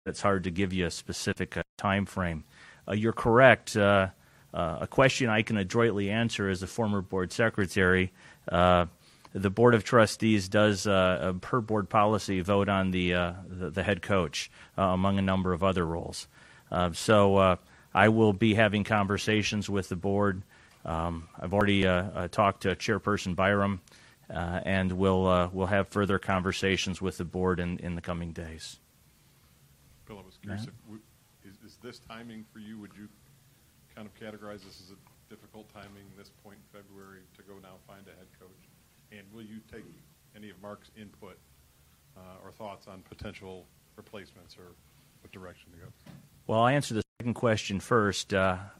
it's hard to give you a specific time frame. You're correct. A question I can adroitly answer as a former board secretary. The Board of Trustees does, per board policy, vote on the head coach among a number of other roles. So I will be having conversations with the board. I've already talked to Chairperson Byram, and we'll have further conversations with the board in the coming days. Bill, I was curious, is this timing for you, would you kind of categorize this as a difficult timing, this point in February, to go now find a head coach? And will you take any of Mark's input or thoughts on potential replacements or what direction to go? Well, I'll answer the second question first.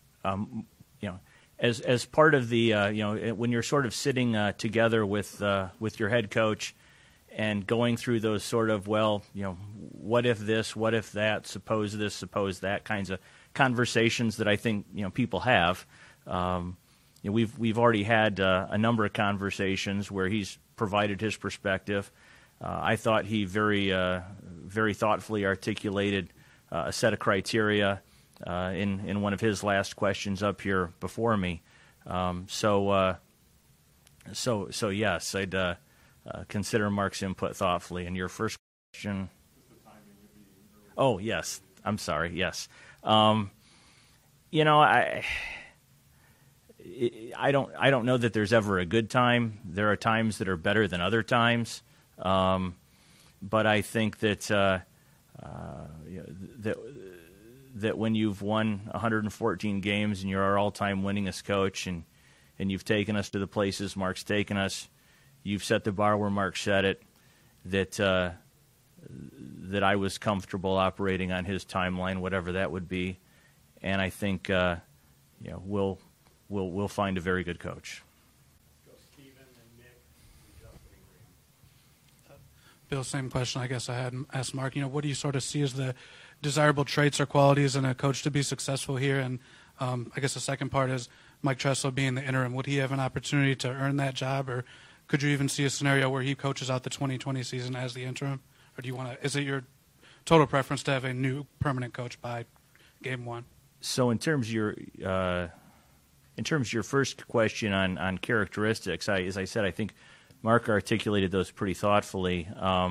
As part of the when you're sort of sitting together with your head coach and going through those sort of what if this, what if that, suppose this, suppose that kinds of conversations that I think people have. We've already had a number of conversations where he's provided his perspective. I thought he very thoughtfully articulated a set of criteria in one of his last questions up here before me. So yes, I'd consider Mark's input thoughtfully. And your first question? Oh yes, I'm sorry. Yes, I don't know that there's ever a good time. There are times that are better than other times, but I think that that when you've won 114 games and you're our all-time winningest coach, and you've taken us to the places Mark's taken us, you've set the bar where Mark set it. That I was comfortable operating on his timeline, whatever that would be, and I think we'll find a very good coach. Let's go Stephen and Nick and Justin and Graham. Bill, same question I guess I had asked Mark. What do you sort of see as the desirable traits or qualities in a coach to be successful here? And I guess the second part is Mike Tressel being the interim. Would he have an opportunity to earn that job, or could you even see a scenario where he coaches out the 2020 season as the interim? Or do you want to? Is it your total preference to have a new permanent coach by game one? So in terms of your first question on characteristics, as I said, I think Mark articulated those pretty thoughtfully.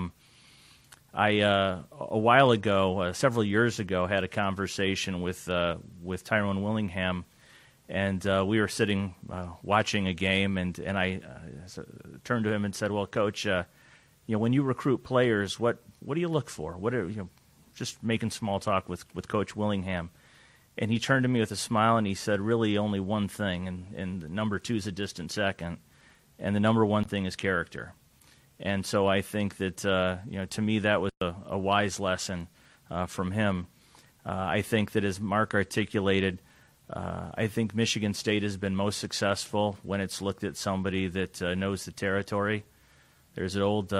A while ago, several years ago, had a conversation with Tyrone Willingham, and we were sitting watching a game, and I turned to him and said, "Well, Coach, when you recruit players, what do you look for? What are just making small talk with Coach Willingham?" And he turned to me with a smile and he said, "Really, only one thing, and the number two is a distant second, and the number one thing is character." And so I think that to me that was a wise lesson from him. I think that as Mark articulated, I think Michigan State has been most successful when it's looked at somebody that knows the territory. There's an old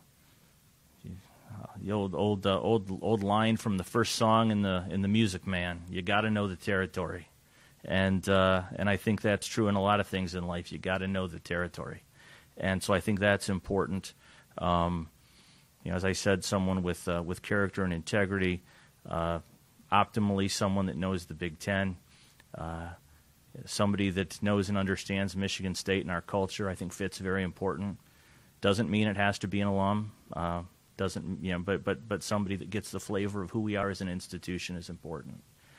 line from the first song in the Music Man. You got to know the territory, and I think that's true in a lot of things in life. You got to know the territory, and so I think that's important. As I said, someone with character and integrity, optimally someone that knows the Big Ten, somebody that knows and understands Michigan State and our culture. I think fit's very important. Doesn't mean it has to be an alum. But somebody that gets the flavor of who we are as an institution is important.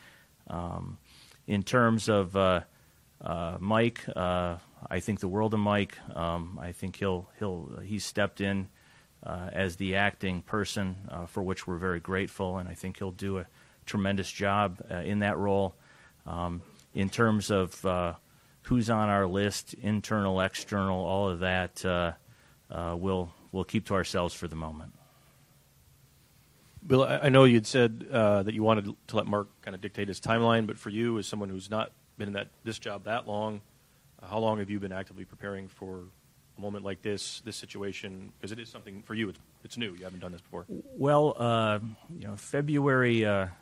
In terms of Mike, I think the world of Mike. I think he's stepped in as the acting person, for which we're very grateful, and I think he'll do a tremendous job in that role. In terms of who's on our list, internal, external, all of that, we'll keep to ourselves for the moment. Bill, I know you'd said that you wanted to let Mark kind of dictate his timeline, but for you, as someone who's not been in this job that long, how long have you been actively preparing for a moment like this situation? Because it is something for you. It's new. You haven't done this before. Well, February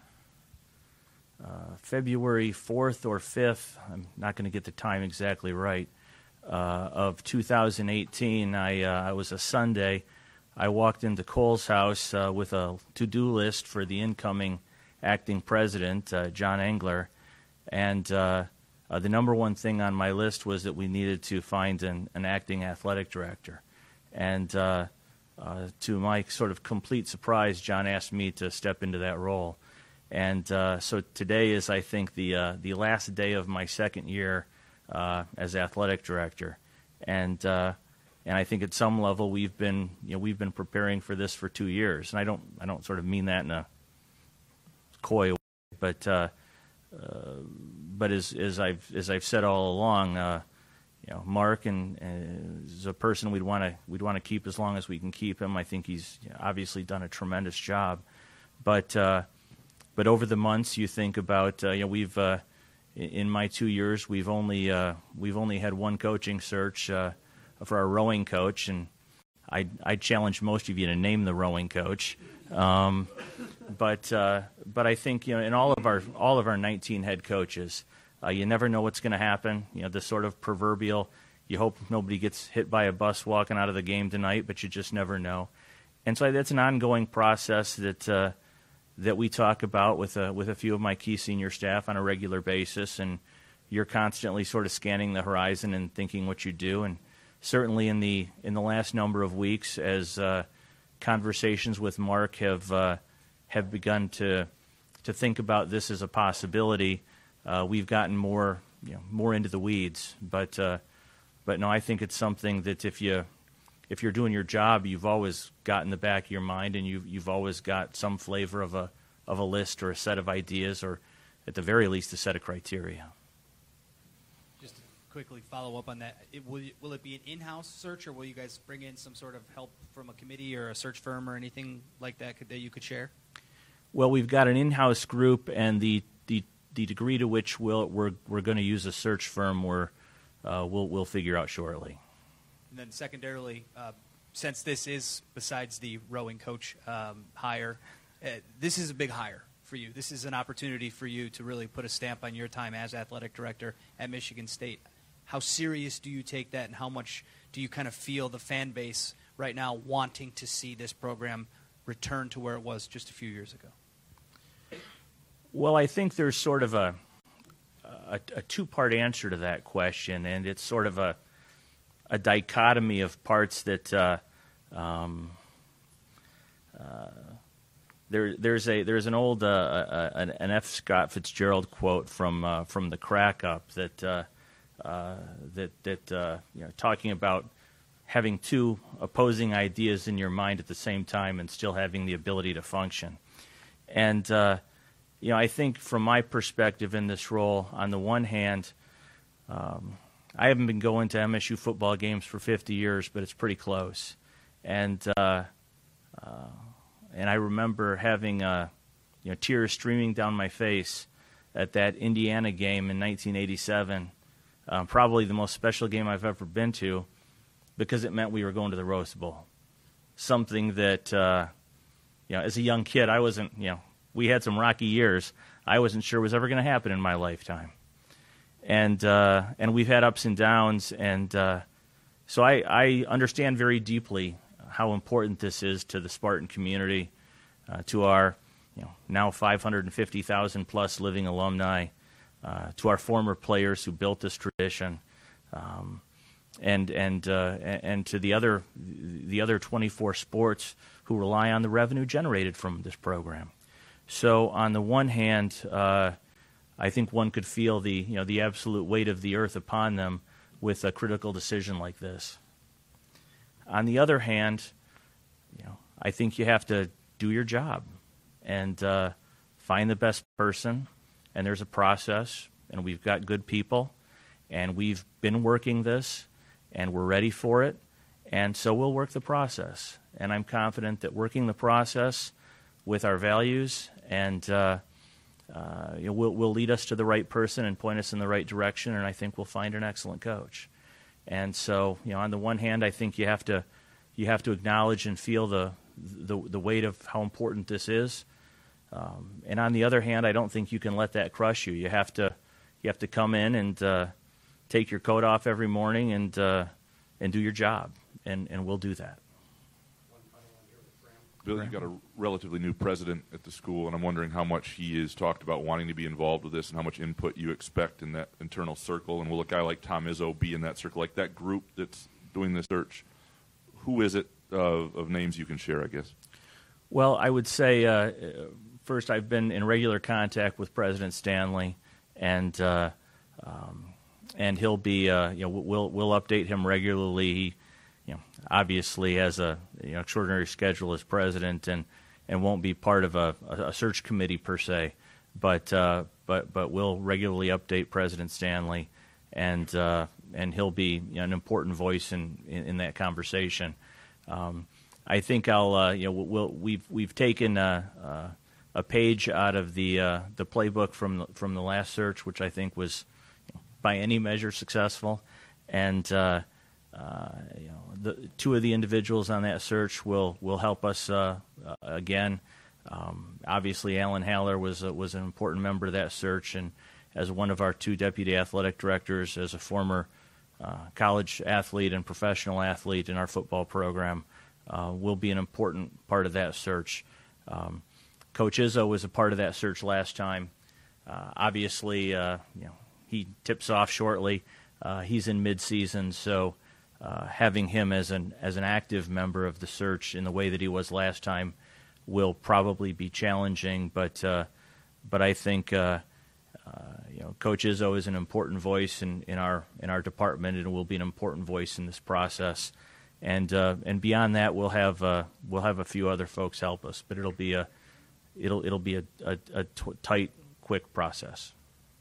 4th or 5th. I'm not going to get the time exactly right. Of 2018, I was a Sunday. I walked into Cole's house with a to-do list for the incoming acting president, John Engler, and the number one thing on my list was that we needed to find an acting athletic director. And to my sort of complete surprise, John asked me to step into that role. And so today is, I think, the last day of my second year as athletic director. And I think at some level we've been preparing for this for 2 years. And I don't sort of mean that in a coy way, but as I've said all along, Mark is a person we'd want to keep as long as we can keep him. I think he's obviously done a tremendous job, but over the months you think about we've in my 2 years we've only had one coaching search for our rowing coach, and I challenge most of you to name the rowing coach. But I think in all of our 19 head coaches, you never know what's going to happen. The sort of proverbial, you hope nobody gets hit by a bus walking out of the game tonight, but you just never know. And so that's an ongoing process that we talk about with a few of my key senior staff on a regular basis. And you're constantly sort of scanning the horizon and thinking what you do. And certainly in the last number of weeks, as conversations with Mark have begun to think about this as a possibility, we've gotten more into the weeds. But no, I think it's something that if you're doing your job, you've always got in the back of your mind, and you've always got some flavor of a list or a set of ideas, or at the very least a set of criteria. Just to quickly follow up on that, will it be an in-house search, or will you guys bring in some sort of help from a committee or a search firm or anything like that that you could share? Well, we've got an in-house group, and the degree to which we're going to use a search firm we'll figure out shortly. And then secondarily, since this is, besides the rowing coach hire, this is a big hire for you. This is an opportunity for you to really put a stamp on your time as athletic director at Michigan State. How serious do you take that, and how much do you kind of feel the fan base right now wanting to see this program return to where it was just a few years ago? Well, I think there's sort of a two-part answer to that question, and it's sort of a dichotomy of parts that there's an old an F. Scott Fitzgerald quote from the Crack Up that talking about having two opposing ideas in your mind at the same time and still having the ability to function. And I think from my perspective in this role, on the one hand, I haven't been going to MSU football games for 50 years, but it's pretty close. And I remember having tears streaming down my face at that Indiana game in 1987, probably the most special game I've ever been to, because it meant we were going to the Rose Bowl. Something that, as a young kid, I wasn't, we had some rocky years. I wasn't sure was ever going to happen in my lifetime. And we've had ups and downs, and so I understand very deeply how important this is to the Spartan community, to our now 550,000 plus living alumni, to our former players who built this tradition, and to the other 24 sports who rely on the revenue generated from this program. So on the one hand, I think one could feel the absolute weight of the earth upon them with a critical decision like this. On the other hand, I think you have to do your job and find the best person, and there's a process, and we've got good people, and we've been working this, and we're ready for it, and so we'll work the process. And I'm confident that working the process with our values and will lead us to the right person and point us in the right direction, and I think we'll find an excellent coach. And so, on the one hand, I think you have to acknowledge and feel the weight of how important this is, and on the other hand, I don't think you can let that crush you. You have to come in and take your coat off every morning and do your job, and we'll do that. One final Bill, you've got a relatively new president at the school, and I'm wondering how much he has talked about wanting to be involved with this and how much input you expect in that internal circle. And will a guy like Tom Izzo be in that circle, like that group that's doing the search? Who is it of names you can share, I guess? Well, I would say first I've been in regular contact with President Stanley, and he'll be we'll update him regularly. He, obviously has a extraordinary schedule as president, and won't be part of a search committee per se, but we'll regularly update President Stanley, and he'll be an important voice in that conversation. I think we've taken a page out of the playbook from the last search, which I think was by any measure successful, and the two of the individuals on that search will help us again. Obviously, Alan Haller was an important member of that search, and as one of our two deputy athletic directors, as a former college athlete and professional athlete in our football program, will be an important part of that search. Coach Izzo was a part of that search last time. Obviously, he tips off shortly. He's in mid-season, so having him as an active member of the search in the way that he was last time will probably be challenging. But I think Coach Izzo is an important voice in our department, and will be an important voice in this process. And beyond that, we'll have a few other folks help us, but it'll be a tight, quick process.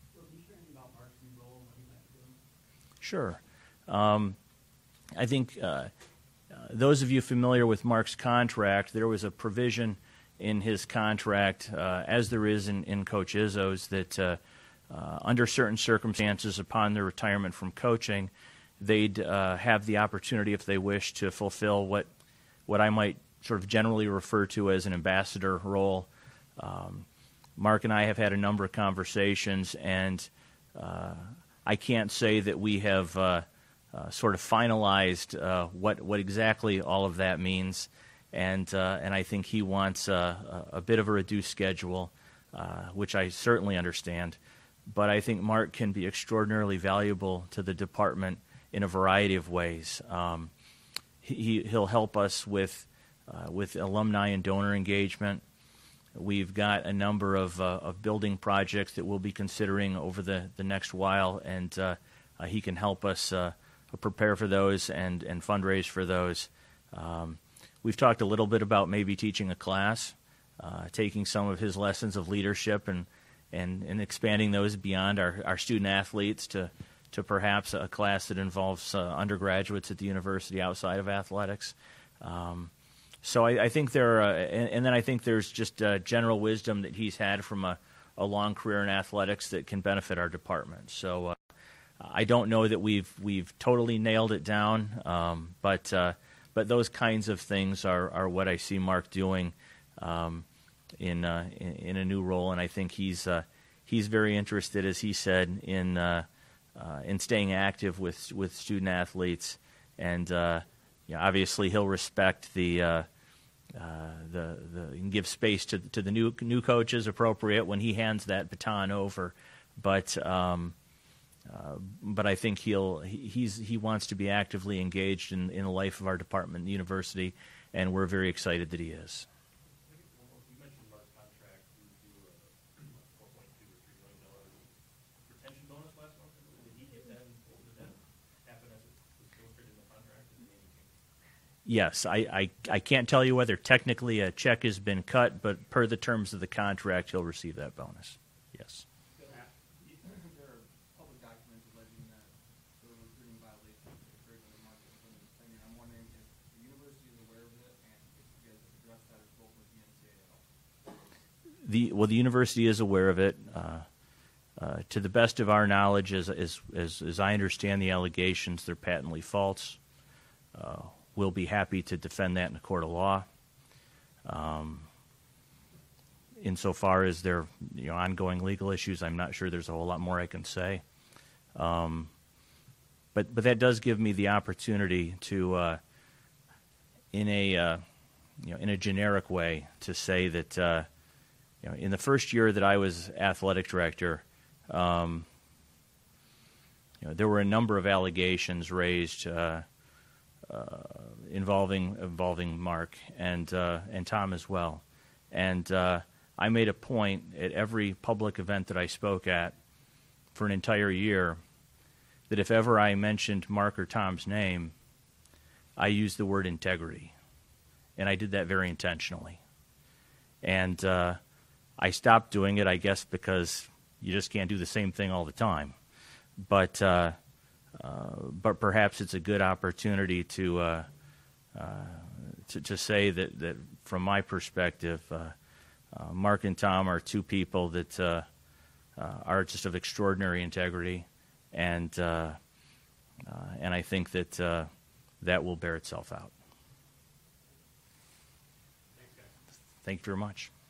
Sure. I think those of you familiar with Mark's contract, there was a provision in his contract, as there is in Coach Izzo's, that under certain circumstances, upon their retirement from coaching, they'd have the opportunity, if they wish, to fulfill what I might sort of generally refer to as an ambassador role. Mark and I have had a number of conversations, and I can't say that we have sort of finalized what exactly all of that means, and I think he wants a bit of a reduced schedule, which I certainly understand. But I think Mark can be extraordinarily valuable to the department in a variety of ways. He'll help us with alumni and donor engagement. We've got a number of building projects that we'll be considering over the next while, and he can help us prepare for those and fundraise for those. We've talked a little bit about maybe teaching a class, taking some of his lessons of leadership and expanding those beyond our student athletes to perhaps a class that involves undergraduates at the university outside of athletics. So I think and then I think there's just general wisdom that he's had from a long career in athletics that can benefit our department. So I don't know that we've totally nailed it down, but those kinds of things are what I see Mark doing in a new role, and I think he's very interested, as he said, in staying active with student athletes, and obviously he'll respect and give space to the new coaches appropriate when he hands that baton over, but I think he wants to be actively engaged in the life of our department and the university, and we're very excited that he is. You mentioned Mark's contract. You do a $4.2 or $3 million retention bonus last month. Did he get that? What did that happen as it was illustrated in the contract? Yes, I can't tell you whether technically a check has been cut, but per the terms of the contract, he'll receive that bonus. Yes. The university is aware of it. To the best of our knowledge, as I understand the allegations, they're patently false. We'll be happy to defend that in a court of law. Insofar as there are ongoing legal issues, I'm not sure there's a whole lot more I can say. But that does give me the opportunity to, in a in a generic way, to say that in the first year that I was athletic director, there were a number of allegations raised involving Mark and Tom as well, and I made a point at every public event that I spoke at for an entire year that if ever I mentioned Mark or Tom's name, I used the word integrity, and I did that very intentionally. And I stopped doing it, I guess, because you just can't do the same thing all the time. But perhaps it's a good opportunity to say that from my perspective, Mark and Tom are two people that are just of extraordinary integrity, and I think that that will bear itself out. Thank you very much.